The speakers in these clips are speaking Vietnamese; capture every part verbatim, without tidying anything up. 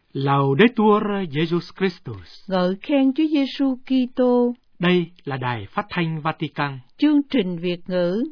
Laudetur Jesus Christus. Ngợi khen Chúa Giêsu Kitô. Đây là đài phát thanh Vatican. Chương trình Việt ngữ.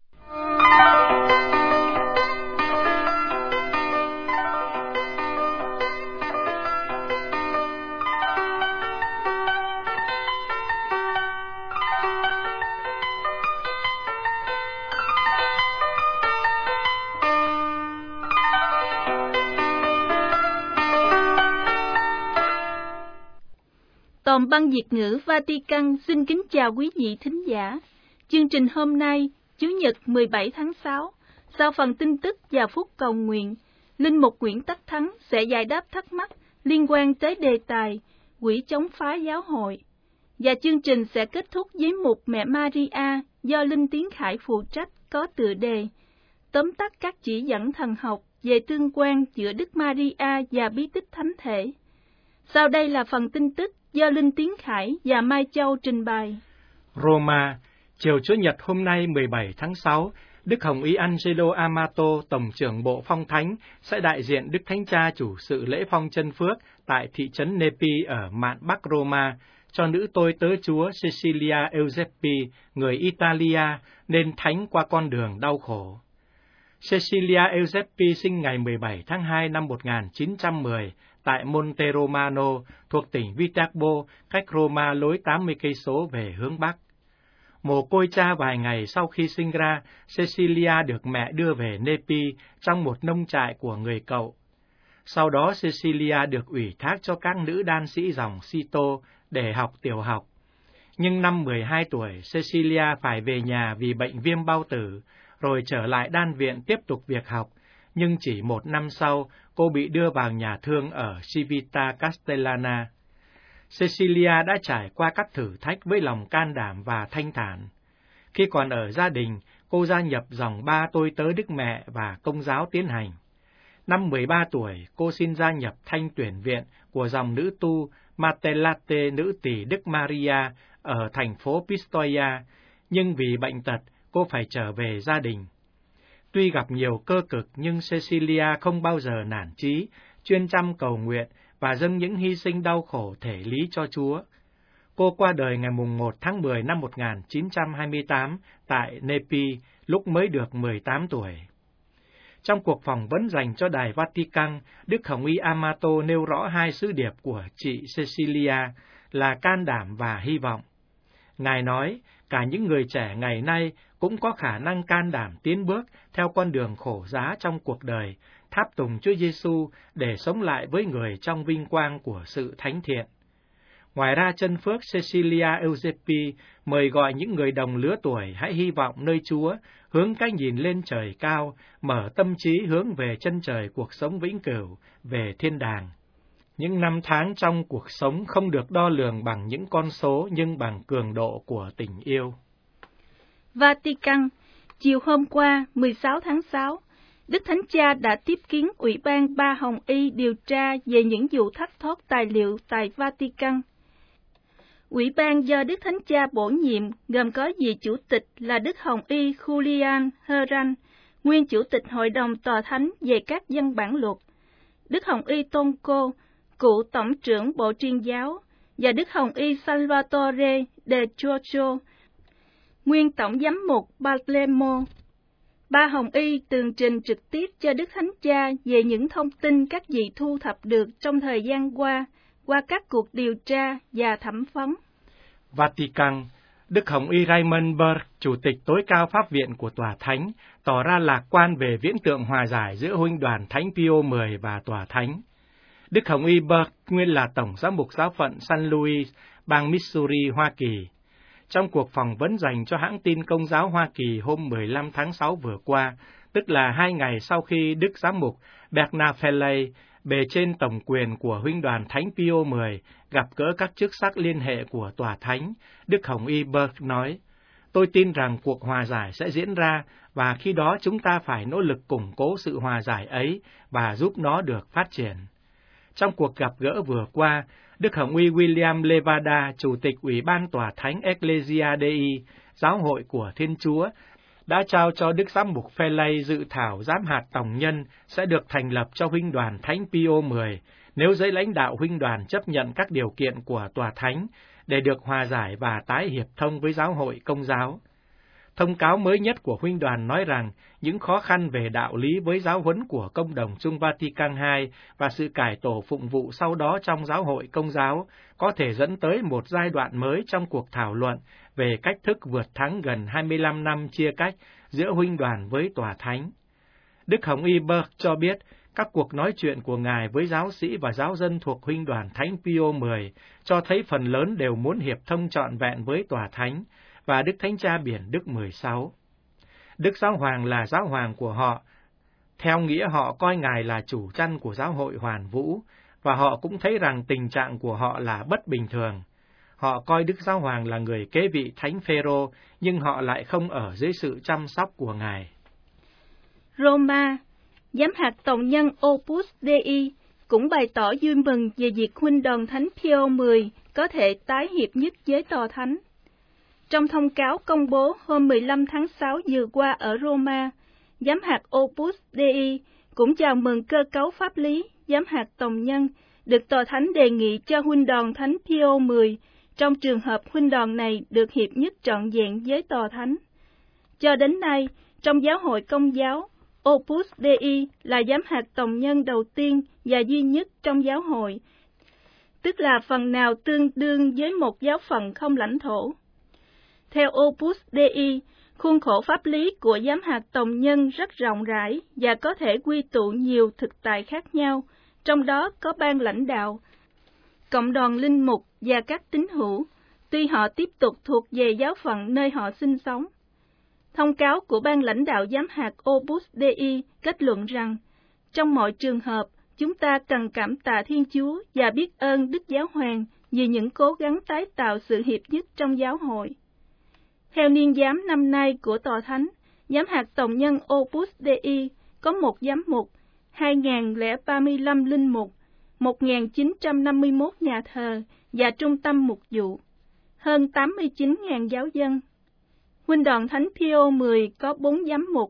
Toàn băng Việt ngữ Vatican xin kính chào quý vị thính giả. Chương trình hôm nay, Chủ nhật mười bảy tháng sáu, sau phần tin tức và phút cầu nguyện, Linh mục Nguyễn Tất Thắng sẽ giải đáp thắc mắc liên quan tới đề tài Quỹ chống phá giáo hội. Và chương trình sẽ kết thúc với mục Mẹ Maria do Linh Tiến Khải phụ trách có tựa đề tóm tắt các chỉ dẫn thần học về tương quan giữa Đức Maria và bí tích thánh thể. Sau đây là phần tin tức do Linh Tiến Khải và Mai Châu trình bày. Roma, chiều Chủ nhật hôm nay mười bảy tháng sáu, Đức Hồng Y Angelo Amato, Tổng trưởng Bộ Phong Thánh, sẽ đại diện Đức Thánh Cha chủ sự lễ phong chân phước tại thị trấn Nepi ở mạn Bắc Roma, cho nữ tôi tớ Chúa Cecilia Eusebpi, người Italia, nên thánh qua con đường đau khổ. Cecilia Eusebpi sinh ngày mười bảy tháng hai năm một nghìn chín trăm mười tại Monte Romano, thuộc tỉnh Viterbo, cách Roma lối tám mươi cây số về hướng Bắc. Mồ côi cha vài ngày sau khi sinh ra, Cecilia được mẹ đưa về Nepi trong một nông trại của người cậu. Sau đó Cecilia được ủy thác cho các nữ đan sĩ dòng Cito để học tiểu học. Nhưng năm mười hai tuổi, Cecilia phải về nhà vì bệnh viêm bao tử, rồi trở lại đan viện tiếp tục việc học. Nhưng chỉ một năm sau, cô bị đưa vào nhà thương ở Civita Castellana. Cecilia đã trải qua các thử thách với lòng can đảm và thanh thản. Khi còn ở gia đình, cô gia nhập dòng ba tôi tớ Đức Mẹ và Công giáo Tiến hành. Năm mười ba tuổi, cô xin gia nhập thanh tuyển viện của dòng nữ tu Matellate nữ tỳ Đức Maria ở thành phố Pistoia, nhưng vì bệnh tật, cô phải trở về gia đình. Tuy gặp nhiều cơ cực nhưng Cecilia không bao giờ nản chí, chuyên chăm cầu nguyện và dâng những hy sinh đau khổ thể lý cho Chúa. Cô qua đời ngày mùng một tháng mười năm một nghìn chín trăm hai mươi tám tại Nepi, lúc mới được mười tám tuổi. Trong cuộc phỏng vấn dành cho đài Vatican, Đức Hồng Y Amato nêu rõ hai sứ điệp của chị Cecilia là can đảm và hy vọng. Ngài nói, cả những người trẻ ngày nay cũng có khả năng can đảm tiến bước theo con đường khổ giá trong cuộc đời, tháp tùng Chúa Giêsu để sống lại với người trong vinh quang của sự thánh thiện. Ngoài ra, chân phước Cecilia Eusebpi mời gọi những người đồng lứa tuổi hãy hy vọng nơi Chúa, hướng cái nhìn lên trời cao, mở tâm trí hướng về chân trời cuộc sống vĩnh cửu, về thiên đàng. Những năm tháng trong cuộc sống không được đo lường bằng những con số nhưng bằng cường độ của tình yêu. Vatican, chiều hôm qua mười sáu tháng sáu, Đức Thánh Cha đã tiếp kiến Ủy ban Ba Hồng Y điều tra về những vụ thất thoát tài liệu tại Vatican. Ủy ban do Đức Thánh Cha bổ nhiệm gồm có vị chủ tịch là Đức Hồng Y Julian Herran, nguyên chủ tịch Hội đồng Tòa Thánh về các văn bản luật, Đức Hồng Y Tonco, cựu Tổng trưởng Bộ Truyền giáo, và Đức Hồng Y Salvatore de Giorgio, nguyên Tổng giám mục Palermo. Ba Hồng Y tường trình trực tiếp cho Đức Thánh Cha về những thông tin các vị thu thập được trong thời gian qua, qua các cuộc điều tra và thẩm vấn. Vatican, Đức Hồng Y Raymond Burke, Chủ tịch tối cao Pháp viện của Tòa Thánh, tỏ ra lạc quan về viễn tượng hòa giải giữa Huynh đoàn Thánh Pio mười và Tòa Thánh. Đức Hồng Y Burke nguyên là Tổng giám mục giáo phận San Luis, bang Missouri, Hoa Kỳ. Trong cuộc phỏng vấn dành cho hãng tin Công giáo Hoa Kỳ hôm mười lăm tháng sáu vừa qua, tức là hai ngày sau khi Đức Giám mục Bernard Felley, bề trên tổng quyền của Huynh đoàn Thánh Pio mười, gặp gỡ các chức sắc liên hệ của Tòa Thánh, Đức Hồng Y Burke nói, tôi tin rằng cuộc hòa giải sẽ diễn ra, và khi đó chúng ta phải nỗ lực củng cố sự hòa giải ấy và giúp nó được phát triển. Trong cuộc gặp gỡ vừa qua, Đức Hồng Y William Levada, Chủ tịch Ủy ban Tòa Thánh Ecclesia Dei, Giáo hội của Thiên Chúa, đã trao cho Đức Giám mục Felley dự thảo giám hạt tổng nhân sẽ được thành lập cho Huynh đoàn Thánh Pio mười, nếu giới lãnh đạo huynh đoàn chấp nhận các điều kiện của tòa thánh để được hòa giải và tái hiệp thông với giáo hội Công giáo. Thông cáo mới nhất của huynh đoàn nói rằng những khó khăn về đạo lý với giáo huấn của Công đồng Chung Vatican hai và sự cải tổ phụng vụ sau đó trong giáo hội Công giáo có thể dẫn tới một giai đoạn mới trong cuộc thảo luận về cách thức vượt thắng gần hai mươi lăm năm chia cách giữa huynh đoàn với tòa thánh. Đức Hồng Y Burke cho biết các cuộc nói chuyện của Ngài với giáo sĩ và giáo dân thuộc huynh đoàn Thánh Pio mười cho thấy phần lớn đều muốn hiệp thông trọn vẹn với tòa thánh và Đức Thánh Cha Biển Đức mười sáu. Đức Giáo Hoàng là Giáo Hoàng của họ, theo nghĩa họ coi Ngài là chủ chăn của giáo hội hoàn vũ, và họ cũng thấy rằng tình trạng của họ là bất bình thường. Họ coi Đức Giáo Hoàng là người kế vị Thánh Phêrô, nhưng họ lại không ở dưới sự chăm sóc của Ngài. Roma, Giám hạt Tổng nhân Opus Dei cũng bày tỏ vui mừng về việc huynh đoàn Thánh Pio mười có thể tái hiệp nhất với tòa thánh. Trong thông cáo công bố hôm mười lăm tháng sáu vừa qua ở Roma, Giám hạt Opus Dei cũng chào mừng cơ cấu pháp lý Giám hạt Tổng nhân được tòa thánh đề nghị cho huynh đoàn Thánh Pio mười trong trường hợp huynh đoàn này được hiệp nhất trọn vẹn với tòa thánh. Cho đến nay, trong giáo hội Công giáo, Opus Dei là giám hạt tổng nhân đầu tiên và duy nhất trong giáo hội, tức là phần nào tương đương với một giáo phận không lãnh thổ. Theo Opus Dei, khuôn khổ pháp lý của giám hạt tổng nhân rất rộng rãi và có thể quy tụ nhiều thực tại khác nhau, trong đó có ban lãnh đạo, cộng đoàn linh mục và các tín hữu, tuy họ tiếp tục thuộc về giáo phận nơi họ sinh sống. Thông cáo của ban lãnh đạo giám hạt Opus Dei kết luận rằng, trong mọi trường hợp, chúng ta cần cảm tạ Thiên Chúa và biết ơn Đức Giáo Hoàng vì những cố gắng tái tạo sự hiệp nhất trong giáo hội. Theo niên giám năm nay của Tòa Thánh, giám hạt tổng nhân Opus Dei có một giám mục, hai nghìn lẻ ba mươi lăm linh mục, một nghìn chín trăm năm mươi mốt nhà thờ và trung tâm mục vụ, hơn tám mươi chín nghìn giáo dân. Huynh đoàn Thánh Pio mười có bốn giám mục,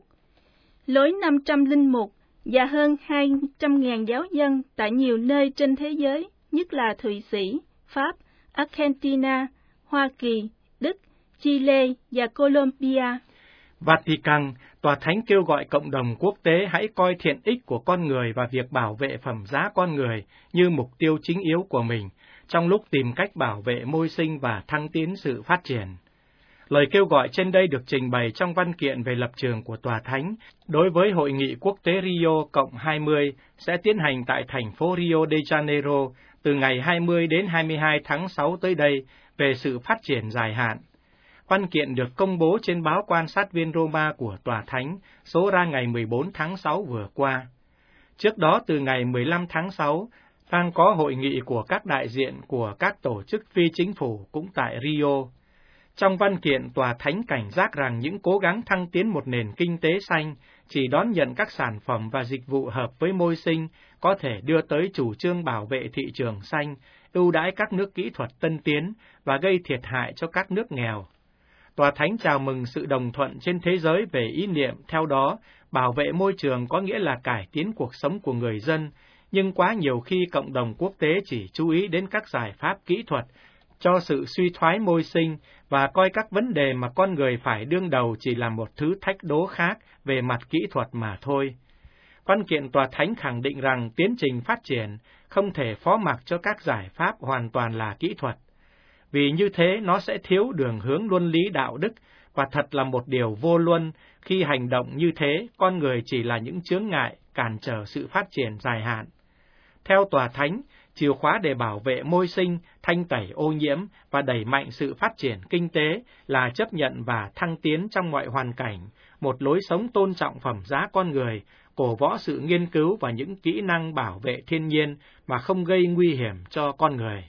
lối năm trăm linh mục và hơn hai trăm nghìn giáo dân tại nhiều nơi trên thế giới, nhất là Thụy Sĩ, Pháp, Argentina, Hoa Kỳ, Đức, Chile và Colombia. Vatican, Tòa Thánh kêu gọi cộng đồng quốc tế hãy coi thiện ích của con người và việc bảo vệ phẩm giá con người như mục tiêu chính yếu của mình, trong lúc tìm cách bảo vệ môi sinh và thăng tiến sự phát triển. Lời kêu gọi trên đây được trình bày trong văn kiện về lập trường của Tòa Thánh đối với Hội nghị Quốc tế Rio cộng hai mươi sẽ tiến hành tại thành phố Rio de Janeiro từ ngày hai mươi đến hai mươi hai tháng sáu tới đây về sự phát triển dài hạn. Văn kiện được công bố trên báo Quan sát viên Roma của Tòa Thánh, số ra ngày mười bốn tháng sáu vừa qua. Trước đó từ ngày mười lăm tháng sáu, đang có hội nghị của các đại diện của các tổ chức phi chính phủ cũng tại Rio. Trong văn kiện, Tòa Thánh cảnh giác rằng những cố gắng thăng tiến một nền kinh tế xanh chỉ đón nhận các sản phẩm và dịch vụ hợp với môi sinh có thể đưa tới chủ trương bảo vệ thị trường xanh, ưu đãi các nước kỹ thuật tân tiến và gây thiệt hại cho các nước nghèo. Tòa Thánh chào mừng sự đồng thuận trên thế giới về ý niệm theo đó, bảo vệ môi trường có nghĩa là cải tiến cuộc sống của người dân, nhưng quá nhiều khi cộng đồng quốc tế chỉ chú ý đến các giải pháp kỹ thuật cho sự suy thoái môi sinh và coi các vấn đề mà con người phải đương đầu chỉ là một thứ thách đố khác về mặt kỹ thuật mà thôi. Văn kiện Tòa Thánh khẳng định rằng tiến trình phát triển không thể phó mặc cho các giải pháp hoàn toàn là kỹ thuật, vì như thế nó sẽ thiếu đường hướng luân lý đạo đức, và thật là một điều vô luân khi hành động như thế con người chỉ là những chướng ngại cản trở sự phát triển dài hạn. Theo Tòa Thánh, chìa khóa để bảo vệ môi sinh, thanh tẩy ô nhiễm và đẩy mạnh sự phát triển kinh tế là chấp nhận và thăng tiến trong mọi hoàn cảnh, một lối sống tôn trọng phẩm giá con người, cổ võ sự nghiên cứu và những kỹ năng bảo vệ thiên nhiên mà không gây nguy hiểm cho con người.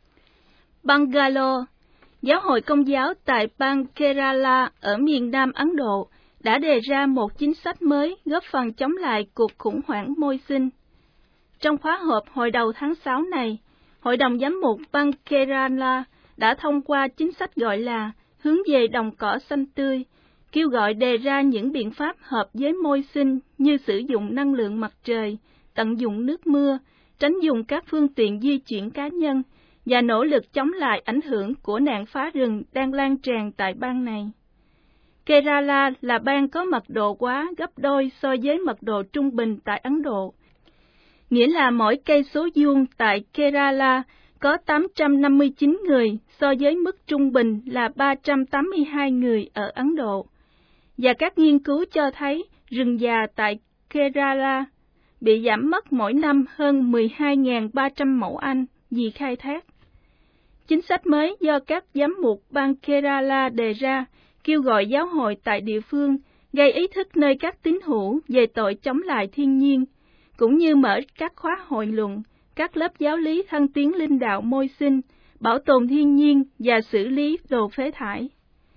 Bangalore, Giáo hội Công giáo tại bang Kerala ở miền Nam Ấn Độ đã đề ra một chính sách mới góp phần chống lại cuộc khủng hoảng môi sinh. Trong khóa họp hồi đầu tháng sáu này, Hội đồng Giám mục bang Kerala đã thông qua chính sách gọi là hướng về đồng cỏ xanh tươi, kêu gọi đề ra những biện pháp hợp với môi sinh như sử dụng năng lượng mặt trời, tận dụng nước mưa, tránh dùng các phương tiện di chuyển cá nhân và nỗ lực chống lại ảnh hưởng của nạn phá rừng đang lan tràn tại bang này. Kerala là bang có mật độ quá gấp đôi so với mật độ trung bình tại Ấn Độ, nghĩa là mỗi cây số vuông tại Kerala có tám trăm năm mươi chín người so với mức trung bình là ba trăm tám mươi hai người ở Ấn Độ. Và các nghiên cứu cho thấy rừng già tại Kerala bị giảm mất mỗi năm hơn mười hai nghìn ba trăm mẫu Anh vì khai thác. Chính sách mới do các giám mục bang Kerala đề ra kêu gọi giáo hội tại địa phương gây ý thức nơi các tín hữu về tội chống lại thiên nhiên, cũng như mở các khóa hội luận, các lớp giáo lý thăng tiến linh đạo môi sinh, bảo tồn thiên nhiên và xử lý đồ phế thải.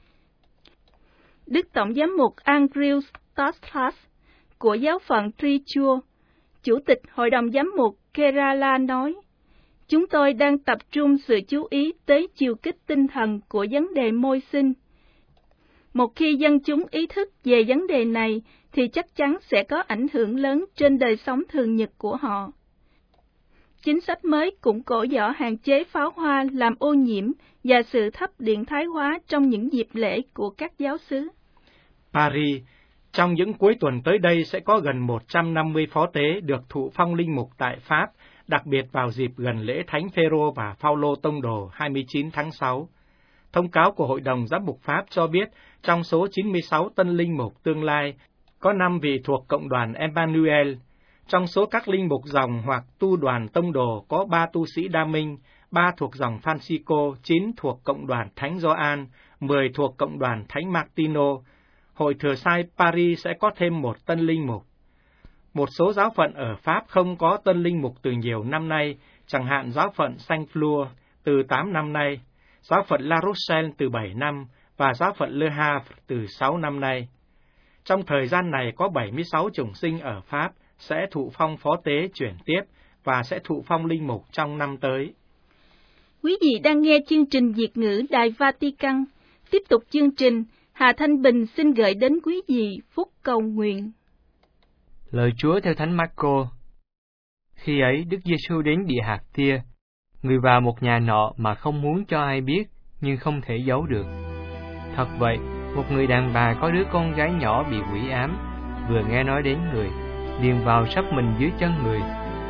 Đức Tổng giám mục Andrew Stothard của giáo phận Trichy, Chủ tịch Hội đồng Giám mục Kerala nói, chúng tôi đang tập trung sự chú ý tới chiều kích tinh thần của vấn đề môi sinh. Một khi dân chúng ý thức về vấn đề này thì chắc chắn sẽ có ảnh hưởng lớn trên đời sống thường nhật của họ. Chính sách mới cũng cổ võ hạn chế pháo hoa làm ô nhiễm và sự thắp điện thái hóa trong những dịp lễ của các giáo xứ. Paris, trong những cuối tuần tới đây sẽ có gần một trăm năm mươi phó tế được thụ phong linh mục tại Pháp, đặc biệt vào dịp gần lễ Thánh Phêrô và Phaolô Tông Đồ hai mươi chín tháng sáu. Thông cáo của Hội đồng Giám mục Pháp cho biết, trong số chín mươi sáu tân linh mục tương lai, có năm vị thuộc cộng đoàn Emmanuel. Trong số các linh mục dòng hoặc tu đoàn Tông Đồ có ba tu sĩ Đa Minh, ba thuộc dòng Francisco, chín thuộc cộng đoàn Thánh Gioan, mười thuộc cộng đoàn Thánh Martino. Hội Thừa Sai Paris sẽ có thêm một tân linh mục. Một số giáo phận ở Pháp không có tân linh mục từ nhiều năm nay, chẳng hạn giáo phận Saint-Flour từ tám năm nay, giáo phận La Rochelle từ bảy năm và giáo phận Le Havre từ sáu năm nay. Trong thời gian này có bảy mươi sáu chủng sinh ở Pháp sẽ thụ phong phó tế chuyển tiếp và sẽ thụ phong linh mục trong năm tới. Quý vị đang nghe chương trình Việt ngữ Đài Vatican. Tiếp tục chương trình, Hà Thanh Bình xin gửi đến quý vị phúc cầu nguyện. Lời Chúa theo Thánh Marco. Khi ấy Đức Giêsu đến địa hạt Tia, người vào một nhà nọ mà không muốn cho ai biết, nhưng không thể giấu được. Thật vậy, một người đàn bà có đứa con gái nhỏ bị quỷ ám, vừa nghe nói đến người, liền vào sắp mình dưới chân người.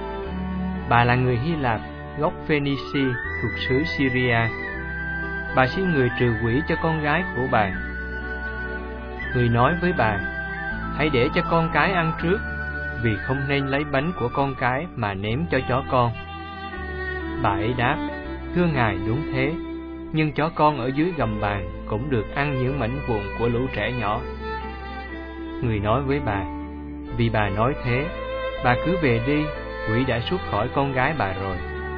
Bà là người Hy Lạp, gốc Phoenici thuộc xứ Syria. Bà xin người trừ quỷ cho con gái của bà. Người nói với bà, hãy để cho con cái ăn trước, vì không nên lấy bánh của con cái mà ném cho chó con. Bà ấy đáp, thưa ngài, đúng thế, nhưng chó con ở dưới gầm bàn cũng được ăn những mảnh vụn của lũ trẻ nhỏ. Người nói với bà, vì bà nói thế, bà cứ về đi, quỷ đã xuất khỏi con gái bà rồi.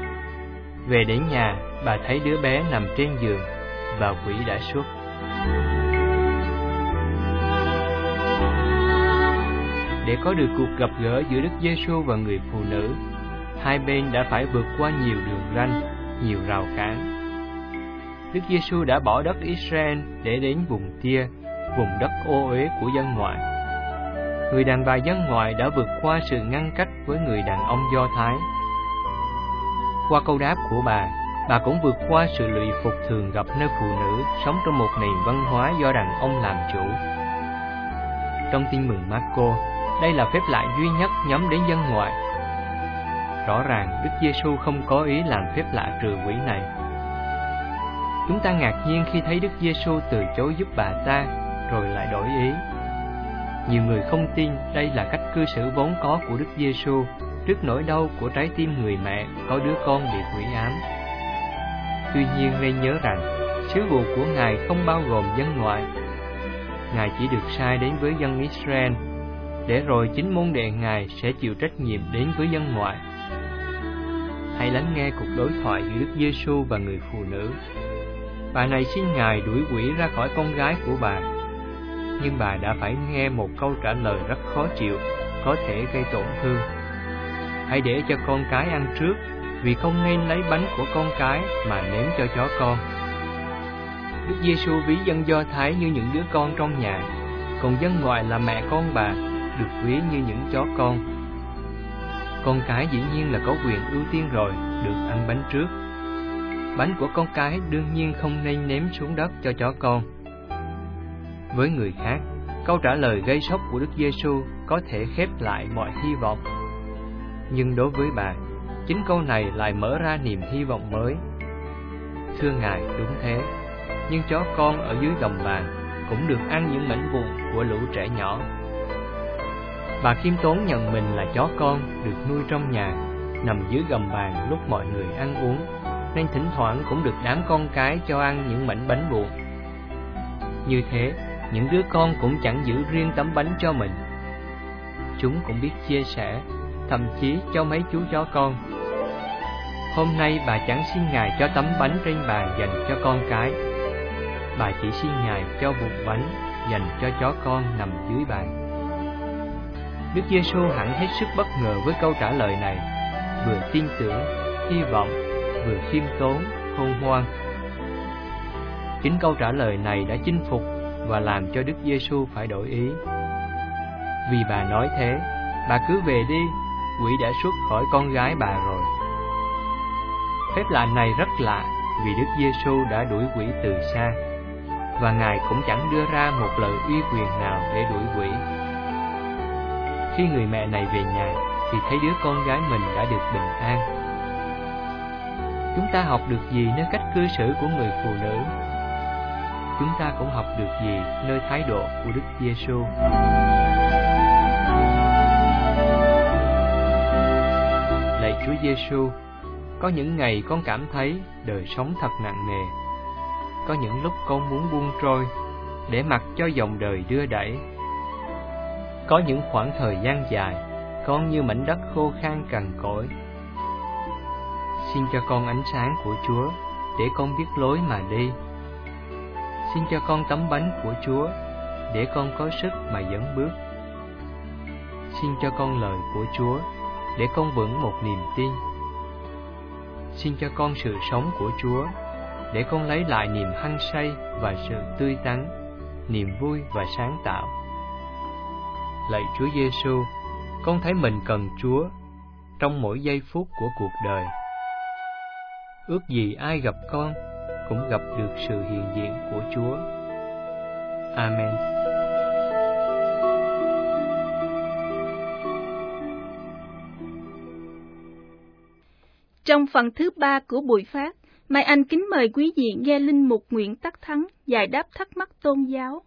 Về đến nhà, bà thấy đứa bé nằm trên giường, và quỷ đã xuất. Để có được cuộc gặp gỡ giữa Đức Giêsu và người phụ nữ, hai bên đã phải vượt qua nhiều đường ranh, nhiều rào cản. Đức Giêsu đã bỏ đất Israel để đến vùng Tia, vùng đất ô uế của dân ngoại. Người đàn bà dân ngoại đã vượt qua sự ngăn cách với người đàn ông Do Thái. Qua câu đáp của bà, bà cũng vượt qua sự lụy phục thường gặp nơi phụ nữ sống trong một nền văn hóa do đàn ông làm chủ. Trong Tin mừng Marco, đây là phép lạ duy nhất nhắm đến dân ngoại. Rõ ràng Đức Giêsu không có ý làm phép lạ trừ quỷ này. Chúng ta ngạc nhiên khi thấy Đức Giêsu từ chối giúp bà ta, rồi lại đổi ý. Nhiều người không tin đây là cách cư xử vốn có của Đức Giêsu trước nỗi đau của trái tim người mẹ có đứa con bị quỷ ám. Tuy nhiên nên nhớ rằng, sứ vụ của Ngài không bao gồm dân ngoại. Ngài chỉ được sai đến với dân Israel, để rồi chính môn đệ Ngài sẽ chịu trách nhiệm đến với dân ngoại. Hãy lắng nghe cuộc đối thoại giữa Đức Giêsu và người phụ nữ. Bà này xin Ngài đuổi quỷ ra khỏi con gái của bà, nhưng bà đã phải nghe một câu trả lời rất khó chịu, có thể gây tổn thương. Hãy để cho con cái ăn trước, vì không nên lấy bánh của con cái mà ném cho chó con. Đức Giêsu ví dân Do Thái như những đứa con trong nhà, còn dân ngoại là mẹ con bà, được ví như những chó con. Con cái dĩ nhiên là có quyền ưu tiên rồi, được ăn bánh trước. Bánh của con cái đương nhiên không nên ném xuống đất cho chó con. Với người khác, câu trả lời gây sốc của Đức Giêsu có thể khép lại mọi hy vọng. Nhưng đối với bà, chính câu này lại mở ra niềm hy vọng mới. Thưa Ngài, đúng thế, nhưng chó con ở dưới gầm bàn cũng được ăn những mảnh vụn của lũ trẻ nhỏ. Bà khiêm tốn nhận mình là chó con được nuôi trong nhà, nằm dưới gầm bàn lúc mọi người ăn uống, nên thỉnh thoảng cũng được đám con cái cho ăn những mảnh bánh vụn. Như thế, những đứa con cũng chẳng giữ riêng tấm bánh cho mình. Chúng cũng biết chia sẻ, thậm chí cho mấy chú chó con. Hôm nay bà chẳng xin Ngài cho tấm bánh trên bàn dành cho con cái. Bà chỉ xin Ngài cho vụn bánh dành cho chó con nằm dưới bàn. Đức Giêsu hẳn hết sức bất ngờ với câu trả lời này, vừa tin tưởng, hy vọng, vừa khiêm tốn, khôn ngoan. Chính câu trả lời này đã chinh phục và làm cho Đức Giêsu phải đổi ý. Vì bà nói thế, bà cứ về đi, quỷ đã xuất khỏi con gái bà rồi. Phép lạ này rất lạ, vì Đức Giêsu đã đuổi quỷ từ xa, và Ngài cũng chẳng đưa ra một lời uy quyền nào để đuổi quỷ. Khi người mẹ này về nhà, thì thấy đứa con gái mình đã được bình an. Chúng ta học được gì nơi cách cư xử của người phụ nữ? Chúng ta cũng học được gì nơi thái độ của Đức Giêsu? Lạy Chúa Giêsu, có những ngày con cảm thấy đời sống thật nặng nề. Có những lúc con muốn buông trôi, để mặc cho dòng đời đưa đẩy. Có những khoảng thời gian dài, con như mảnh đất khô khan cằn cỗi. Xin cho con ánh sáng của Chúa, để con biết lối mà đi. Xin cho con tấm bánh của Chúa, để con có sức mà dẫn bước. Xin cho con lời của Chúa, để con vững một niềm tin. Xin cho con sự sống của Chúa, để con lấy lại niềm hăng say và sự tươi tắn, niềm vui và sáng tạo. Lạy Chúa Giêsu, con thấy mình cần Chúa trong mỗi giây phút của cuộc đời. Ước gì ai gặp con cũng gặp được sự hiện diện của Chúa. Amen. Trong phần thứ ba của buổi phát, Mai Anh kính mời quý vị nghe Linh Mục Nguyễn Tất Thắng giải đáp thắc mắc tôn giáo.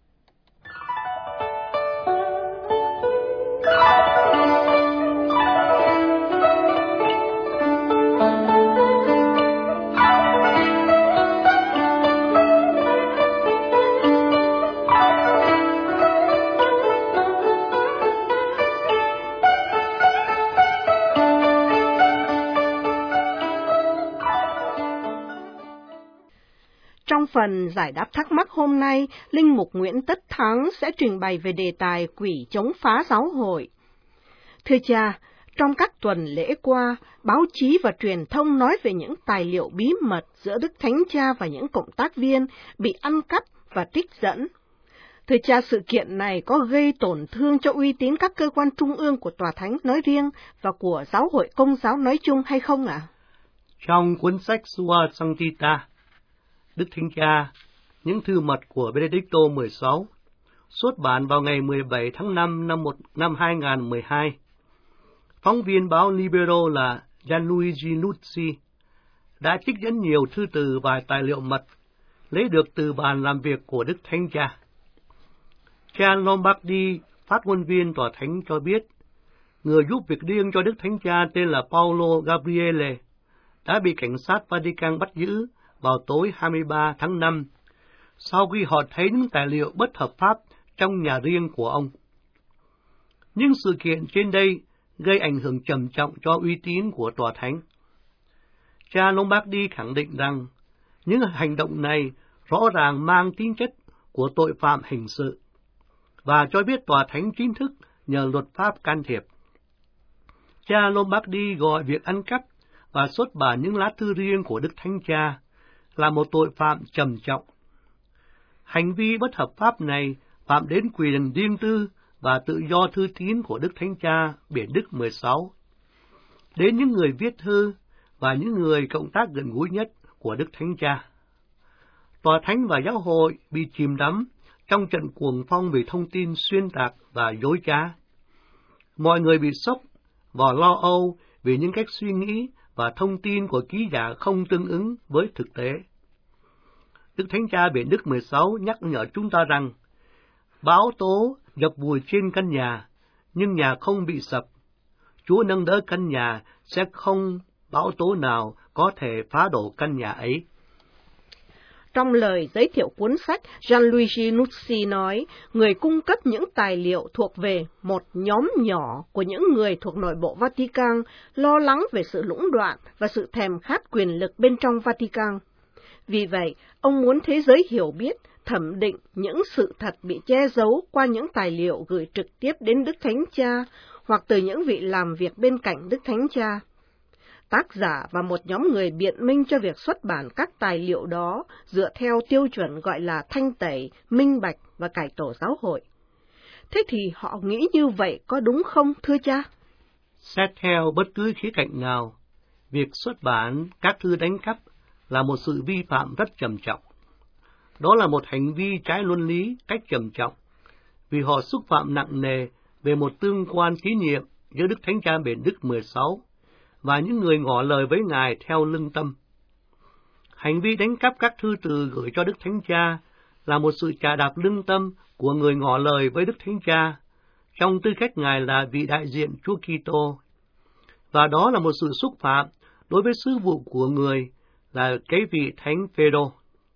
Trong phần giải đáp thắc mắc hôm nay, Linh Mục Nguyễn Tất Thắng sẽ trình bày về đề tài quỷ chống phá giáo hội. Thưa cha, trong các tuần lễ qua, báo chí và truyền thông nói về những tài liệu bí mật giữa Đức Thánh Cha và những cộng tác viên bị ăn cắp và trích dẫn. Thưa cha, sự kiện này có gây tổn thương cho uy tín các cơ quan trung ương của Tòa Thánh nói riêng và của giáo hội Công giáo nói chung hay không ạ? À? Trong cuốn sách Sua Sanctita, Đức Thánh Cha, những thư mật của Benedicto mười sáu, xuất bản vào ngày mười bảy tháng năm năm, một, năm hai nghìn không trăm mười hai. Phóng viên báo Libero là Gianluigi Nuzzi đã trích dẫn nhiều thư từ và tài liệu mật lấy được từ bàn làm việc của Đức Thánh Cha. Cha Lombardi, phát ngôn viên Tòa Thánh cho biết, người giúp việc riêng cho Đức Thánh Cha tên là Paolo Gabriele đã bị cảnh sát Vatican bắt giữ vào tối hai mươi ba tháng năm, sau khi họ thấy những tài liệu bất hợp pháp trong nhà riêng của ông. Nhưng sự kiện trên đây gây ảnh hưởng trầm trọng cho uy tín của Tòa Thánh. Cha Lombardi khẳng định rằng, những hành động này rõ ràng mang tính chất của tội phạm hình sự, và cho biết Tòa Thánh chính thức nhờ luật pháp can thiệp. Cha Lombardi gọi việc ăn cắp và xuất bản những lá thư riêng của Đức Thánh Cha là một tội phạm trầm trọng. Hành vi bất hợp pháp này phạm đến quyền riêng tư và tự do thư tín của Đức Thánh Cha Biển Đức mười sáu, đến những người viết thư và những người cộng tác gần gũi nhất của Đức Thánh Cha. Tòa Thánh và giáo hội bị chìm đắm trong trận cuồng phong về thông tin xuyên tạc và dối trá. Mọi người bị sốc và lo âu vì những cách suy nghĩ và thông tin của ký giả không tương ứng với thực tế. Đức Thánh Cha Benedict mười sáu nhắc nhở chúng ta rằng, bão tố dập vùi trên căn nhà, nhưng nhà không bị sập. Chúa nâng đỡ căn nhà, sẽ không bão tố nào có thể phá đổ căn nhà ấy. Trong lời giới thiệu cuốn sách, Gianluigi Nucci nói, người cung cấp những tài liệu thuộc về một nhóm nhỏ của những người thuộc nội bộ Vatican lo lắng về sự lũng đoạn và sự thèm khát quyền lực bên trong Vatican. Vì vậy, ông muốn thế giới hiểu biết, thẩm định những sự thật bị che giấu qua những tài liệu gửi trực tiếp đến Đức Thánh Cha hoặc từ những vị làm việc bên cạnh Đức Thánh Cha. Tác giả và một nhóm người biện minh cho việc xuất bản các tài liệu đó dựa theo tiêu chuẩn gọi là thanh tẩy, minh bạch và cải tổ giáo hội. Thế thì họ nghĩ như vậy có đúng không, thưa cha? Xét theo bất cứ khía cạnh nào, việc xuất bản các thư đánh cắp là một sự vi phạm rất trầm trọng. Đó là một hành vi trái luân lý cách trầm trọng, vì họ xúc phạm nặng nề về một tương quan tín nhiệm giữa Đức Thánh Cha Benedict mười sáu và những người ngỏ lời với Ngài theo lương tâm. Hành vi đánh cắp các thư từ gửi cho Đức Thánh Cha là một sự chà đạp lương tâm của người ngỏ lời với Đức Thánh Cha, trong tư cách Ngài là vị đại diện Chúa Kitô. Và đó là một sự xúc phạm đối với sứ vụ của người là cái vị Thánh Phêrô.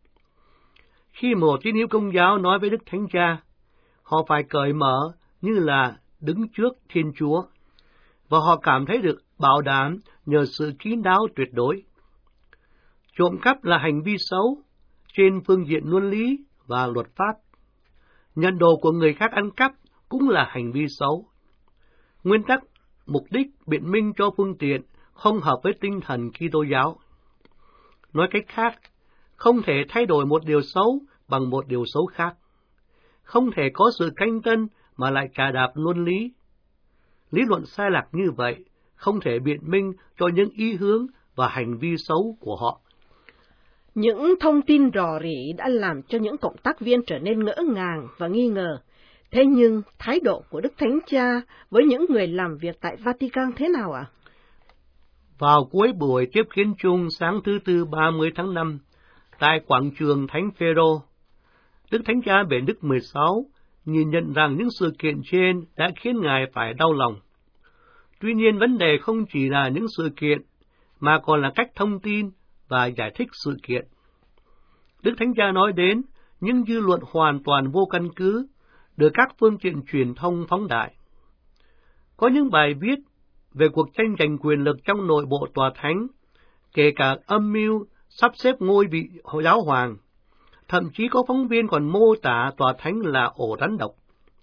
Khi một tín hữu Công giáo nói với Đức Thánh Cha, họ phải cởi mở như là đứng trước Thiên Chúa, và họ cảm thấy được bảo đảm nhờ sự kín đáo tuyệt đối. Trộm cắp là hành vi xấu trên phương diện luân lý và luật pháp. Nhận đồ của người khác ăn cắp cũng là hành vi xấu. Nguyên tắc, mục đích, biện minh cho phương tiện không hợp với tinh thần Kitô giáo. Nói cách khác, không thể thay đổi một điều xấu bằng một điều xấu khác. Không thể có sự canh tân mà lại chà đạp luân lý. Lý luận sai lạc như vậy không thể biện minh cho những ý hướng và hành vi xấu của họ. Những thông tin rò rỉ đã làm cho những cộng tác viên trở nên ngỡ ngàng và nghi ngờ. Thế nhưng, thái độ của Đức Thánh Cha với những người làm việc tại Vatican thế nào ạ? À? Vào cuối buổi tiếp kiến chung sáng thứ Tư ba mươi tháng năm, tại quảng trường Thánh Phêrô, Đức Thánh Cha Benedict mười sáu nhìn nhận rằng những sự kiện trên đã khiến Ngài phải đau lòng. Tuy nhiên, vấn đề không chỉ là những sự kiện, mà còn là cách thông tin và giải thích sự kiện. Đức Thánh Cha nói đến những dư luận hoàn toàn vô căn cứ, được các phương tiện truyền thông phóng đại. Có những bài viết về cuộc tranh giành quyền lực trong nội bộ tòa thánh, kể cả âm mưu sắp xếp ngôi vị giáo hoàng. Thậm chí có phóng viên còn mô tả tòa thánh là ổ rắn độc.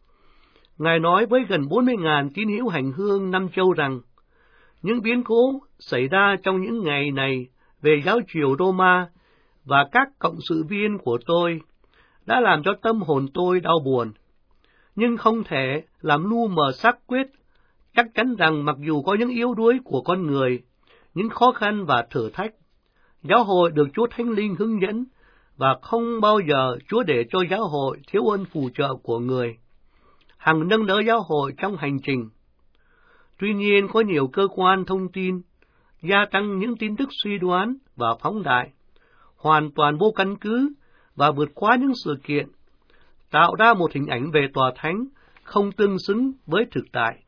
Ngài nói với gần bốn mươi nghìn tín hữu hành hương năm châu rằng, những biến cố xảy ra trong những ngày này về giáo triều Roma và các cộng sự viên của tôi đã làm cho tâm hồn tôi đau buồn, nhưng không thể làm lu mờ xác quyết, chắc chắn rằng mặc dù có những yếu đuối của con người, những khó khăn và thử thách, giáo hội được Chúa Thánh Linh hướng dẫn, và không bao giờ Chúa để cho giáo hội thiếu ơn phù trợ của người, hằng nâng đỡ giáo hội trong hành trình. Tuy nhiên, có nhiều cơ quan thông tin gia tăng những tin tức suy đoán và phóng đại, hoàn toàn vô căn cứ và vượt quá những sự kiện, tạo ra một hình ảnh về tòa thánh không tương xứng với thực tại.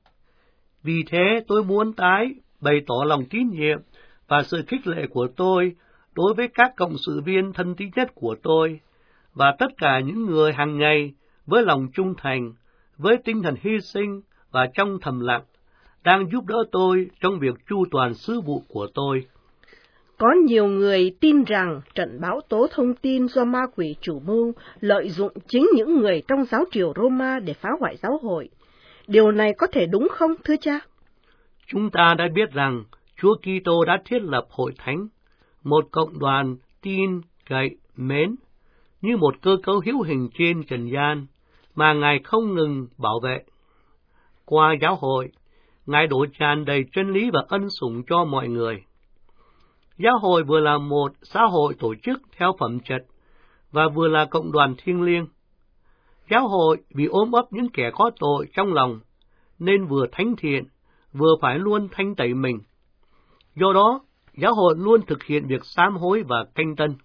Vì thế, tôi muốn tái bày tỏ lòng tín nhiệm và sự khích lệ của tôi đối với các cộng sự viên thân tín nhất của tôi, và tất cả những người hàng ngày với lòng trung thành, với tinh thần hy sinh và trong thầm lặng, đang giúp đỡ tôi trong việc chu toàn sứ vụ của tôi. Có nhiều người tin rằng trận bão tố thông tin do ma quỷ chủ mưu lợi dụng chính những người trong giáo triều Roma để phá hoại giáo hội. Điều này có thể đúng không, thưa cha? Chúng ta đã biết rằng Chúa Kitô đã thiết lập hội thánh, một cộng đoàn tin, cậy, mến, như một cơ cấu hữu hình trên trần gian mà Ngài không ngừng bảo vệ. Qua giáo hội, Ngài đổ tràn đầy chân lý và ân sủng cho mọi người. Giáo hội vừa là một xã hội tổ chức theo phẩm chất và vừa là cộng đoàn thiêng liêng. Giáo hội vì ôm ấp những kẻ có tội trong lòng nên vừa thánh thiện, vừa phải luôn thanh tẩy mình. Do đó, giáo hội luôn thực hiện việc sám hối và canh tân.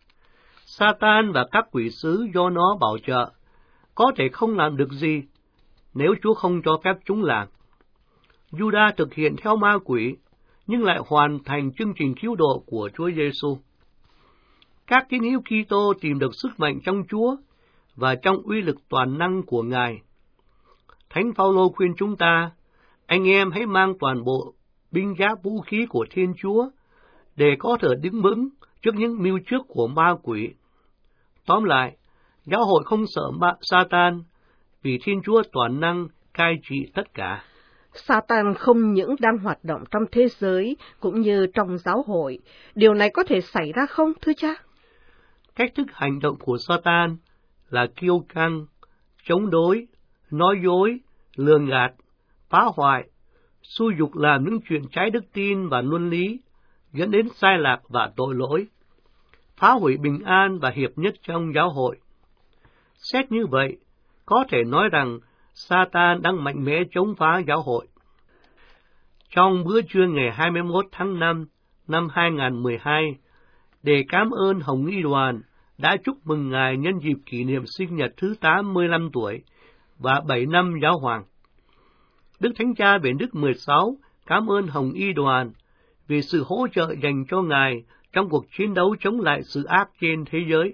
Satan và các quỷ sứ do nó bảo trợ có thể không làm được gì nếu Chúa không cho phép chúng làm. Judas thực hiện theo ma quỷ, nhưng lại hoàn thành chương trình cứu độ của Chúa Giêsu. Các tín hữu Kitô tìm được sức mạnh trong Chúa và trong uy lực toàn năng của Ngài. Thánh Phaolô khuyên chúng ta, anh em hãy mang toàn bộ binh giáp vũ khí của Thiên Chúa để có thể đứng vững trước những mưu trước của ma quỷ. Tóm lại, giáo hội không sợ ma Satan vì Thiên Chúa toàn năng cai trị tất cả. Satan không những đang hoạt động trong thế giới cũng như trong giáo hội. Điều này có thể xảy ra không, thưa cha? Cách thức hành động của Satan là kiêu căng, chống đối, nói dối, lường gạt, phá hoại, xúi giục làm những chuyện trái đức tin và luân lý, dẫn đến sai lạc và tội lỗi, phá hủy bình an và hiệp nhất trong giáo hội. Xét như vậy, có thể nói rằng Satan đang mạnh mẽ chống phá giáo hội. Trong bữa trưa ngày hai mươi mốt tháng năm năm hai nghìn không trăm mười hai, để cảm ơn Hồng Y Đoàn đã chúc mừng Ngài nhân dịp kỷ niệm sinh nhật thứ tám mươi lăm tuổi và bảy năm giáo hoàng. Đức Thánh Cha Benedict mười sáu cảm ơn Hồng Y Đoàn vì sự hỗ trợ dành cho Ngài trong cuộc chiến đấu chống lại sự ác trên thế giới.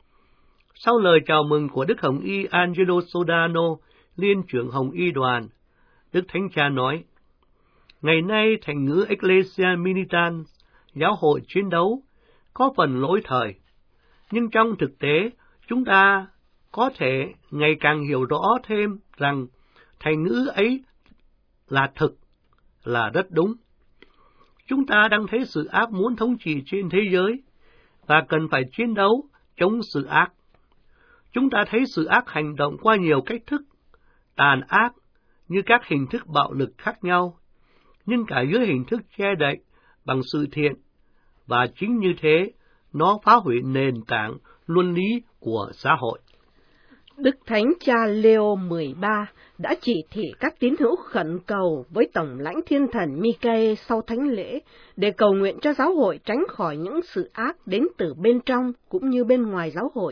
Sau lời chào mừng của Đức Hồng Y Angelo Sodano, Liên trưởng Hồng Y Đoàn, Đức Thánh Cha nói, ngày nay thành ngữ Ecclesia Militant, giáo hội chiến đấu, có phần lỗi thời, nhưng trong thực tế, chúng ta có thể ngày càng hiểu rõ thêm rằng thành ngữ ấy là thực, là rất đúng. Chúng ta đang thấy sự ác muốn thống trị trên thế giới, và cần phải chiến đấu chống sự ác. Chúng ta thấy sự ác hành động qua nhiều cách thức, tàn ác như các hình thức bạo lực khác nhau, nhưng cả dưới hình thức che đậy bằng sự thiện, và chính như thế, nó phá hủy nền tảng luân lý của xã hội. Đức Thánh Cha Leo mười ba đã chỉ thị các tín hữu khẩn cầu với Tổng lãnh Thiên Thần Michael sau thánh lễ để cầu nguyện cho giáo hội tránh khỏi những sự ác đến từ bên trong cũng như bên ngoài giáo hội.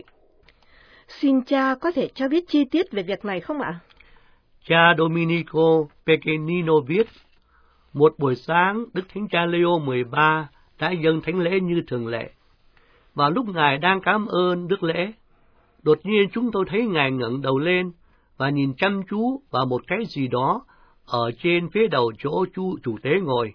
Xin cha có thể cho biết chi tiết về việc này không ạ? Cha Domenico Pequenino viết, một buổi sáng, Đức Thánh Cha Leo mười ba đã dâng thánh lễ như thường lệ. Và lúc Ngài đang cảm ơn Đức lễ, đột nhiên chúng tôi thấy Ngài ngẩng đầu lên và nhìn chăm chú vào một cái gì đó ở trên phía đầu chỗ chu chủ tế ngồi.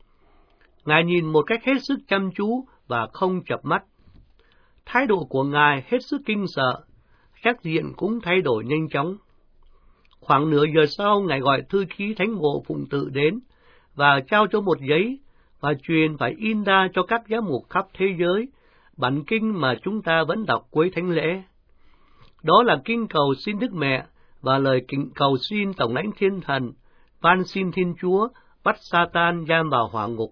Ngài nhìn một cách hết sức chăm chú và không chợp mắt. Thái độ của Ngài hết sức kinh sợ, sắc diện cũng thay đổi nhanh chóng. Khoảng nửa giờ sau, Ngài gọi thư ký thánh bộ phụng tự đến và trao cho một giấy và truyền phải in ra cho các giám mục khắp thế giới bản kinh mà chúng ta vẫn đọc cuối thánh lễ. Đó là kinh cầu xin Đức Mẹ và lời kinh cầu xin Tổng lãnh Thiên Thần, van xin Thiên Chúa bắt Satan giam vào hỏa ngục.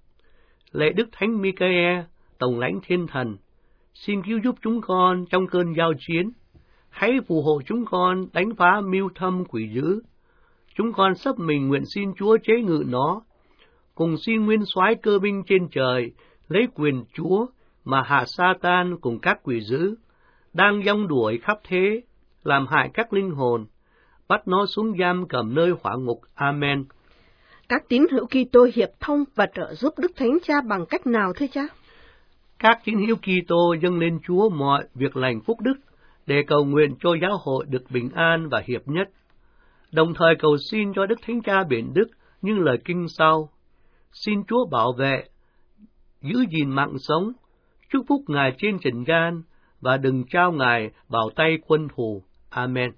Lạy Đức Thánh Michael, Tổng lãnh Thiên Thần, xin cứu giúp chúng con trong cơn giao chiến. Hãy phù hộ chúng con đánh phá mưu thâm quỷ dữ. Chúng con sắp mình nguyện xin Chúa chế ngự nó. Cùng xin nguyên soái cơ binh trên trời lấy quyền Chúa mà hạ Satan cùng các quỷ dữ đang dông đuổi khắp thế, làm hại các linh hồn, bắt nó xuống giam cầm nơi hỏa ngục. Amen. Các tín hữu Kitô hiệp thông và trợ giúp Đức Thánh Cha bằng cách nào thưa cha? Các tín hữu Kitô dâng lên Chúa mọi việc lành phúc đức để cầu nguyện cho giáo hội được bình an và hiệp nhất, đồng thời cầu xin cho Đức Thánh Cha Biển Đức những lời kinh sau: xin Chúa bảo vệ, giữ gìn mạng sống, chúc phúc Ngài trên trần gian và đừng trao Ngài vào tay quân thù. Amen.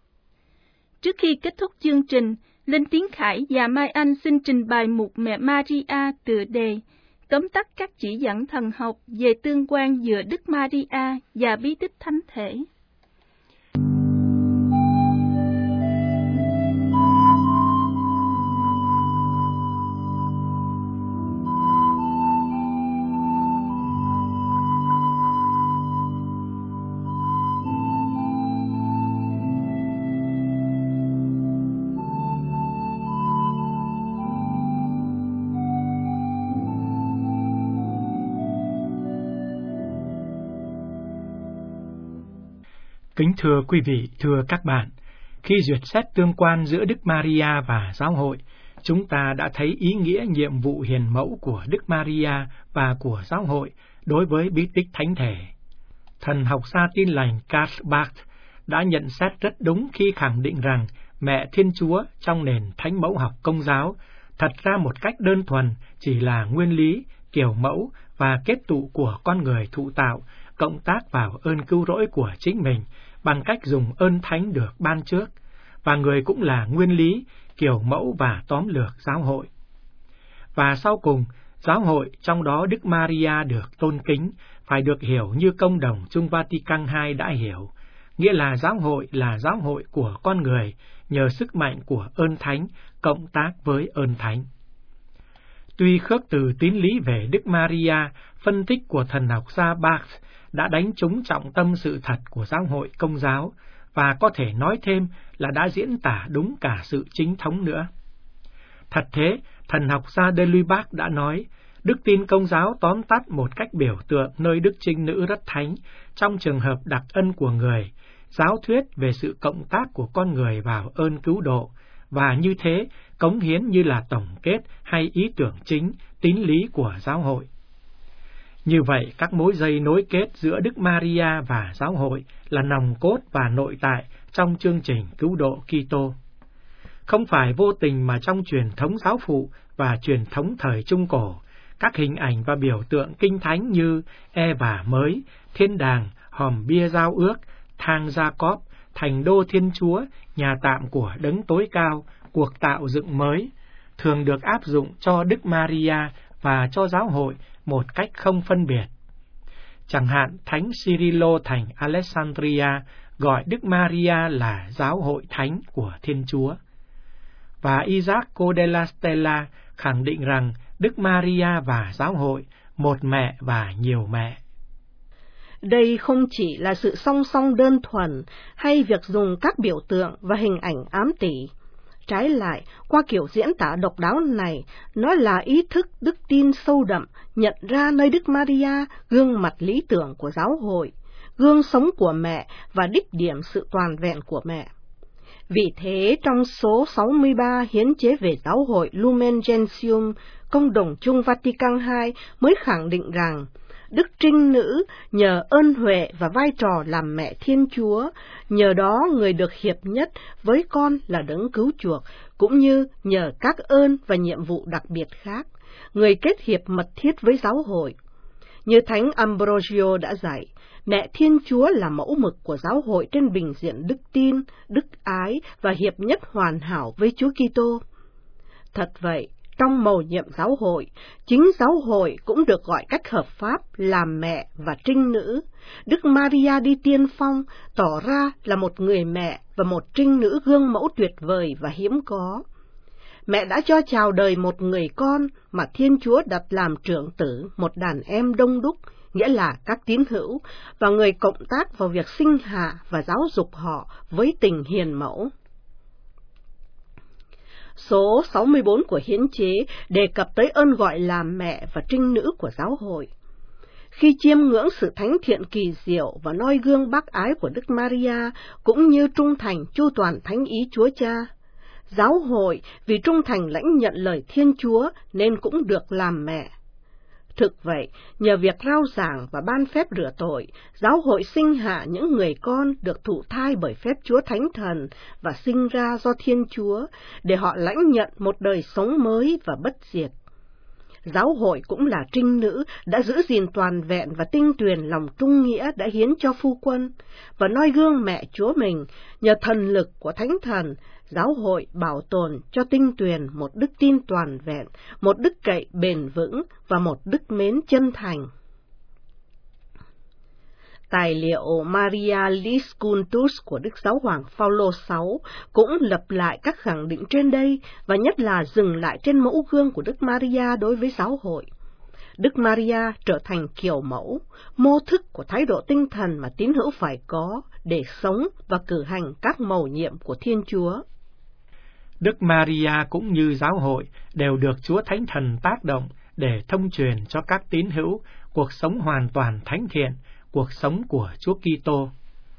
Trước khi kết thúc chương trình, Linh Tiến Khải và Mai Anh xin trình bày mục Mẹ Maria tựa đề tóm tắt các chỉ dẫn thần học về tương quan giữa Đức Maria và bí tích thánh thể. Kính thưa quý vị, thưa các bạn, khi duyệt xét tương quan giữa Đức Maria và giáo hội, chúng ta đã thấy ý nghĩa nhiệm vụ hiền mẫu của Đức Maria và của giáo hội đối với bí tích thánh thể. Thần học gia Tin lành Karl Barth đã nhận xét rất đúng khi khẳng định rằng mẹ Thiên Chúa trong nền thánh mẫu học Công giáo thật ra một cách đơn thuần chỉ là nguyên lý, kiểu mẫu và kết tụ của con người thụ tạo, cộng tác vào ơn cứu rỗi của chính mình bằng cách dùng ơn thánh được ban trước, và người cũng là nguyên lý, kiểu mẫu và tóm lược giáo hội. Và sau cùng, giáo hội, trong đó Đức Maria được tôn kính, phải được hiểu như Công đồng Chung Vatican hai đã hiểu, nghĩa là giáo hội là giáo hội của con người nhờ sức mạnh của ơn thánh, cộng tác với ơn thánh. Tuy khước từ tín lý về Đức Maria, phân tích của thần học gia Barth đã đánh trúng trọng tâm sự thật của giáo hội Công giáo, và có thể nói thêm là đã diễn tả đúng cả sự chính thống nữa. Thật thế, thần học gia De Lubac đã nói, đức tin Công giáo tóm tắt một cách biểu tượng nơi Đức Trinh Nữ rất thánh, trong trường hợp đặc ân của người, giáo thuyết về sự cộng tác của con người vào ơn cứu độ, và như thế, cống hiến như là tổng kết hay ý tưởng chính, tín lý của giáo hội. Như vậy, các mối dây nối kết giữa Đức Maria và giáo hội là nòng cốt và nội tại trong chương trình cứu độ Kitô. Không phải vô tình mà trong truyền thống giáo phụ và truyền thống thời Trung Cổ, các hình ảnh và biểu tượng kinh thánh như Eva mới, thiên đàng, hòm bia giao ước, thang Gia-cóp, thành đô Thiên Chúa, nhà tạm của Đấng Tối Cao, cuộc tạo dựng mới, thường được áp dụng cho Đức Maria và cho giáo hội một cách không phân biệt. Chẳng hạn, Thánh Cyrilo thành Alexandria gọi Đức Maria là giáo hội thánh của Thiên Chúa. Và Isacco della Stella khẳng định rằng Đức Maria và giáo hội một mẹ và nhiều mẹ. Đây không chỉ là sự song song đơn thuần hay việc dùng các biểu tượng và hình ảnh ám tỉ. Trái lại, qua kiểu diễn tả độc đáo này, nó là ý thức đức tin sâu đậm, nhận ra nơi Đức Maria gương mặt lý tưởng của giáo hội, gương sống của mẹ và đích điểm sự toàn vẹn của mẹ. Vì thế, trong số sáu mươi ba hiến chế về giáo hội Lumen Gentium, Công đồng Chung Vatican hai mới khẳng định rằng Đức Trinh Nữ nhờ ơn huệ và vai trò làm mẹ Thiên Chúa, nhờ đó người được hiệp nhất với con là Đấng cứu chuộc, cũng như nhờ các ơn và nhiệm vụ đặc biệt khác, người kết hiệp mật thiết với giáo hội. Như Thánh Ambrosio đã dạy, mẹ Thiên Chúa là mẫu mực của giáo hội trên bình diện đức tin, đức ái và hiệp nhất hoàn hảo với Chúa Kitô. Thật vậy, trong mầu nhiệm giáo hội, chính giáo hội cũng được gọi cách hợp pháp là mẹ và trinh nữ. Đức Maria đi tiên phong, tỏ ra là một người mẹ và một trinh nữ gương mẫu tuyệt vời và hiếm có. Mẹ đã cho chào đời một người con mà Thiên Chúa đặt làm trưởng tử một đàn em đông đúc, nghĩa là các tín hữu, và người cộng tác vào việc sinh hạ và giáo dục họ với tình hiền mẫu. Số sáu mươi bốn của hiến chế đề cập tới ơn gọi là mẹ và trinh nữ của giáo hội. Khi chiêm ngưỡng sự thánh thiện kỳ diệu và noi gương bác ái của Đức Maria, cũng như trung thành chu toàn thánh ý Chúa Cha, giáo hội vì trung thành lãnh nhận lời Thiên Chúa nên cũng được làm mẹ. Thực vậy, nhờ việc rao giảng và ban phép rửa tội, giáo hội sinh hạ những người con được thụ thai bởi phép Chúa Thánh Thần và sinh ra do Thiên Chúa, để họ lãnh nhận một đời sống mới và bất diệt. Giáo hội cũng là trinh nữ đã giữ gìn toàn vẹn và tinh tuyền lòng trung nghĩa đã hiến cho phu quân, và noi gương mẹ Chúa mình, nhờ thần lực của Thánh Thần, giáo hội bảo tồn cho tinh tuyền một đức tin toàn vẹn, một đức cậy bền vững và một đức mến chân thành. Tài liệu Maria Lis Cultus của Đức Giáo hoàng Phaolô sáu cũng lặp lại các khẳng định trên đây, và nhất là dừng lại trên mẫu gương của Đức Maria đối với giáo hội. Đức Maria trở thành kiểu mẫu, mô thức của thái độ tinh thần mà tín hữu phải có để sống và cử hành các mầu nhiệm của Thiên Chúa. Đức Maria cũng như giáo hội đều được Chúa Thánh Thần tác động để thông truyền cho các tín hữu cuộc sống hoàn toàn thánh thiện, cuộc sống của Chúa Kitô.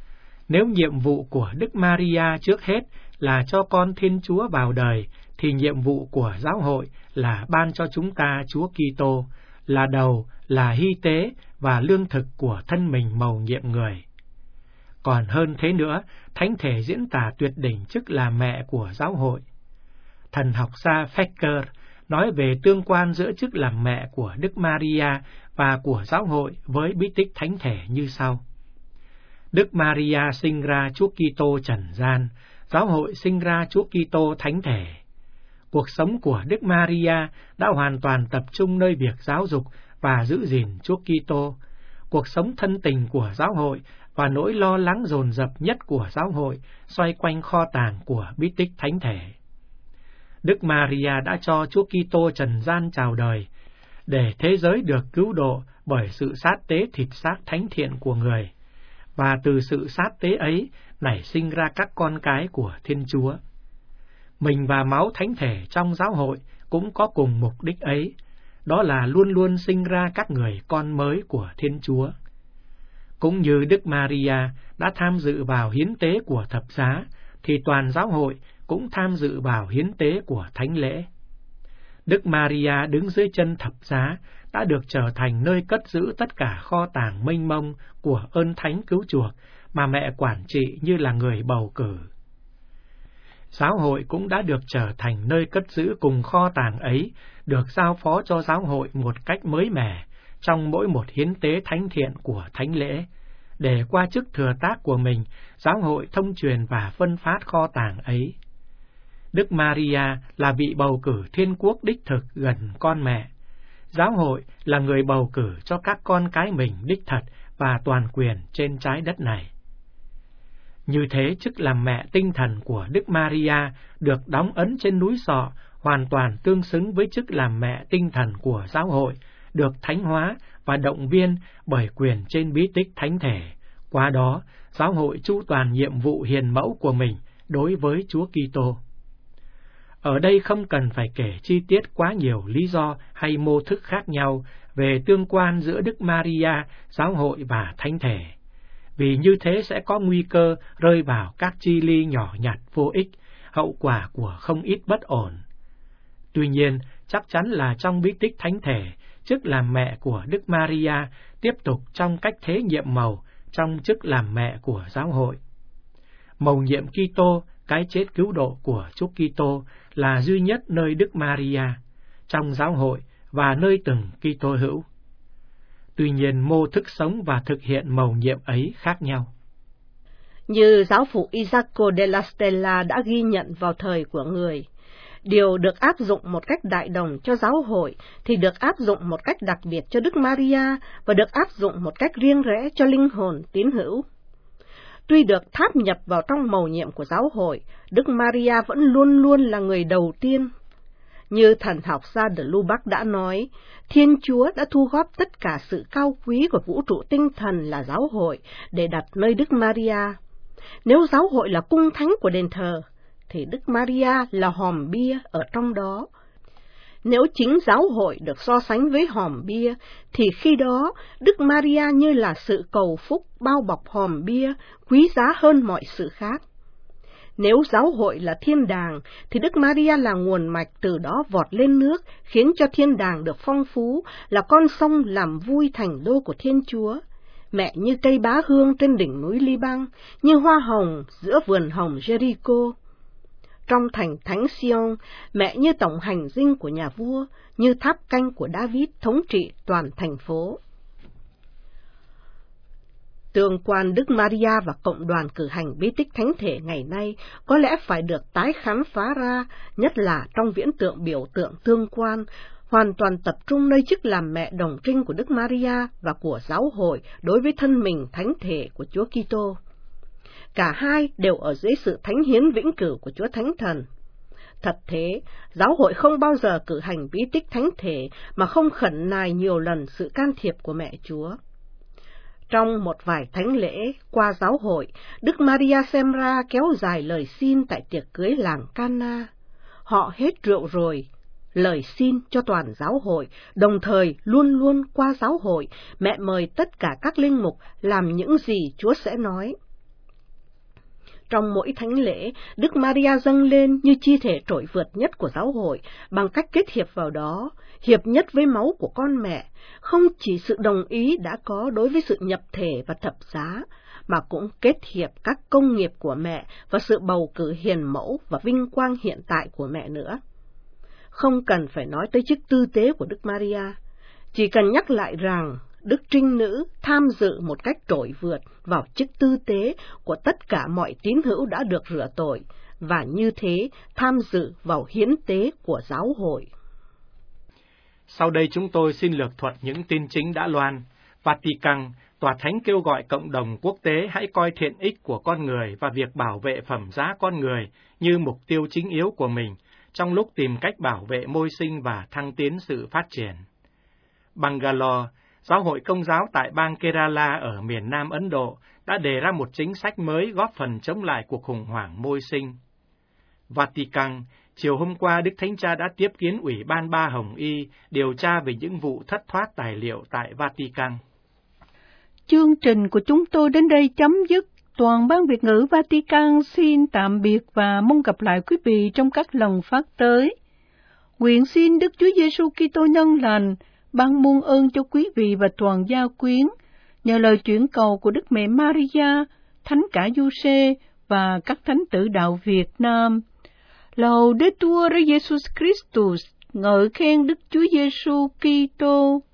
Nếu nhiệm vụ của Đức Maria trước hết là cho con Thiên Chúa vào đời, thì nhiệm vụ của giáo hội là ban cho chúng ta Chúa Kitô, là đầu, là hy tế và lương thực của thân mình mầu nhiệm người. Còn hơn thế nữa, thánh thể diễn tả tuyệt đỉnh chức là mẹ của giáo hội. Thần học gia Fecker nói về tương quan giữa chức làm mẹ của Đức Maria và của giáo hội với bí tích thánh thể như sau. Đức Maria sinh ra Chúa Kitô trần gian, giáo hội sinh ra Chúa Kitô thánh thể. Cuộc sống của Đức Maria đã hoàn toàn tập trung nơi việc giáo dục và giữ gìn Chúa Kitô. Cuộc sống thân tình của giáo hội và nỗi lo lắng dồn dập nhất của giáo hội xoay quanh kho tàng của bí tích thánh thể. Đức Maria đã cho Chúa Kitô trần gian chào đời, để thế giới được cứu độ bởi sự sát tế thịt xác thánh thiện của người, và từ sự sát tế ấy nảy sinh ra các con cái của Thiên Chúa. Mình và máu thánh thể trong giáo hội cũng có cùng mục đích ấy, đó là luôn luôn sinh ra các người con mới của Thiên Chúa. Cũng như Đức Maria đã tham dự vào hiến tế của thập giá, thì toàn giáo hội cũng tham dự vào hiến tế của thánh lễ. Đức Maria đứng dưới chân thập giá đã được trở thành nơi cất giữ tất cả kho tàng mênh mông của ơn thánh cứu chuộc mà mẹ quản trị như là người bầu cử. Giáo hội cũng đã được trở thành nơi cất giữ cùng kho tàng ấy, được giao phó cho giáo hội một cách mới mẻ trong mỗi một hiến tế thánh thiện của thánh lễ, để qua chức thừa tác của mình, giáo hội thông truyền và phân phát kho tàng ấy. Đức Maria là vị bầu cử thiên quốc đích thực gần con mẹ. Giáo hội là người bầu cử cho các con cái mình đích thật và toàn quyền trên trái đất này. Như thế, chức làm mẹ tinh thần của Đức Maria được đóng ấn trên núi Sọ hoàn toàn tương xứng với chức làm mẹ tinh thần của giáo hội, được thánh hóa và động viên bởi quyền trên bí tích thánh thể. Qua đó, giáo hội chu toàn nhiệm vụ hiền mẫu của mình đối với Chúa Kitô. Ở đây không cần phải kể chi tiết quá nhiều lý do hay mô thức khác nhau về tương quan giữa Đức Maria, giáo hội và thánh thể, vì như thế sẽ có nguy cơ rơi vào các chi ly nhỏ nhặt vô ích, hậu quả của không ít bất ổn. Tuy nhiên, chắc chắn là trong bí tích thánh thể, chức làm mẹ của Đức Maria tiếp tục trong cách thế nhiệm mầu trong chức làm mẹ của giáo hội. Mầu nhiệm Kitô, cái chết cứu độ của Chúa Kitô là duy nhất nơi Đức Maria, trong giáo hội và nơi từng Kitô hữu. Tuy nhiên, mô thức sống và thực hiện mầu nhiệm ấy khác nhau. Như giáo phụ Isacco della Stella đã ghi nhận vào thời của người, điều được áp dụng một cách đại đồng cho giáo hội thì được áp dụng một cách đặc biệt cho Đức Maria và được áp dụng một cách riêng rẽ cho linh hồn tín hữu. Tuy được tháp nhập vào trong mầu nhiệm của giáo hội, Đức Maria vẫn luôn luôn là người đầu tiên. Như thần học gia de Lubac đã nói, Thiên Chúa đã thu góp tất cả sự cao quý của vũ trụ tinh thần là giáo hội để đặt nơi Đức Maria. Nếu giáo hội là cung thánh của đền thờ, thì Đức Maria là hòm bia ở trong đó. Nếu chính giáo hội được so sánh với hòm bia, thì khi đó Đức Maria như là sự cầu phúc bao bọc hòm bia, quý giá hơn mọi sự khác. Nếu giáo hội là thiên đàng, thì Đức Maria là nguồn mạch từ đó vọt lên nước, khiến cho thiên đàng được phong phú, là con sông làm vui thành đô của Thiên Chúa. Mẹ như cây bá hương trên đỉnh núi Liban, như hoa hồng giữa vườn hồng Jericho. Trong thành thánh Sion, mẹ như tổng hành dinh của nhà vua, như tháp canh của David thống trị toàn thành phố. Tương quan Đức Maria và cộng đoàn cử hành bí tích thánh thể ngày nay có lẽ phải được tái khám phá ra, nhất là trong viễn tượng biểu tượng tương quan, hoàn toàn tập trung nơi chức làm mẹ đồng trinh của Đức Maria và của giáo hội đối với thân mình thánh thể của Chúa Kitô. Cả hai đều ở dưới sự thánh hiến vĩnh cửu của Chúa Thánh Thần. Thật thế, giáo hội không bao giờ cử hành bí tích thánh thể mà không khẩn nài nhiều lần sự can thiệp của mẹ Chúa. Trong một vài thánh lễ qua giáo hội, Đức Maria xem ra kéo dài lời xin tại tiệc cưới làng Cana. Họ hết rượu rồi, lời xin cho toàn giáo hội, đồng thời luôn luôn qua giáo hội, mẹ mời tất cả các linh mục làm những gì Chúa sẽ nói. Trong mỗi thánh lễ, Đức Maria dâng lên như chi thể trội vượt nhất của giáo hội bằng cách kết hiệp vào đó, hiệp nhất với máu của con mẹ, không chỉ sự đồng ý đã có đối với sự nhập thể và thập giá, mà cũng kết hiệp các công nghiệp của mẹ và sự bầu cử hiền mẫu và vinh quang hiện tại của mẹ nữa. Không cần phải nói tới chức tư tế của Đức Maria, chỉ cần nhắc lại rằng Đức Trinh Nữ tham dự một cách trội vượt vào chức tư tế của tất cả mọi tín hữu đã được rửa tội, và như thế tham dự vào hiến tế của giáo hội. Sau đây chúng tôi xin lược thuật những tin chính đã loan. Vatican, Tòa Thánh kêu gọi cộng đồng quốc tế hãy coi thiện ích của con người và việc bảo vệ phẩm giá con người như mục tiêu chính yếu của mình, trong lúc tìm cách bảo vệ môi sinh và thăng tiến sự phát triển. Bangalore, Giáo hội Công giáo tại bang Kerala ở miền Nam Ấn Độ đã đề ra một chính sách mới góp phần chống lại cuộc khủng hoảng môi sinh. Vatican, chiều hôm qua Đức Thánh Cha đã tiếp kiến Ủy ban Ba Hồng Y điều tra về những vụ thất thoát tài liệu tại Vatican. Chương trình của chúng tôi đến đây chấm dứt. Toàn ban Việt ngữ Vatican xin tạm biệt và mong gặp lại quý vị trong các lần phát tới. Nguyện xin Đức Chúa Giêsu Kitô nhân lành ban muôn ơn cho quý vị và toàn gia quyến, nhờ lời chuyển cầu của Đức Mẹ Maria, Thánh Cả Giuse và các thánh tử đạo Việt Nam. Laudetur Jesus Christus, ngợi khen Đức Chúa Giêsu Kitô.